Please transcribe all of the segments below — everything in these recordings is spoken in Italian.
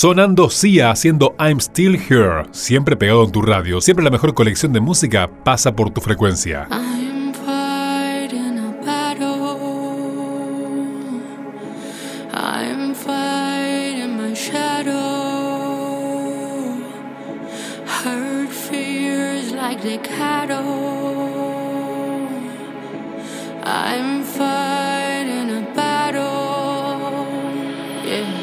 Sonando Sia haciendo I'm Still Here, siempre pegado en tu radio, siempre la mejor colección de música pasa por tu frecuencia. I'm fighting a battle. I'm fighting my shadow. Hurt fears like the cattle. I'm fighting a battle. Yeah.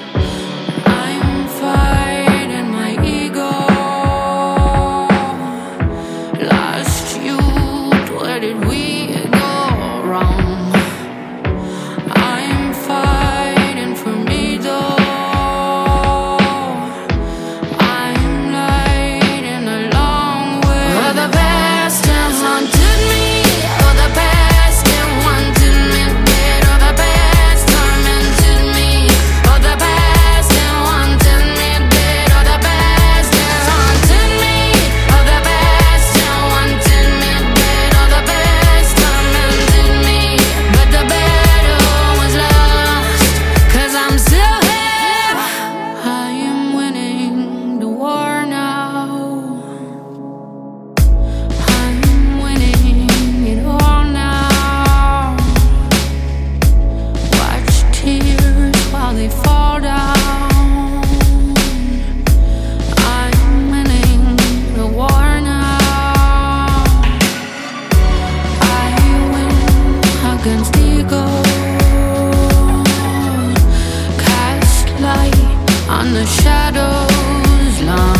On the shadows long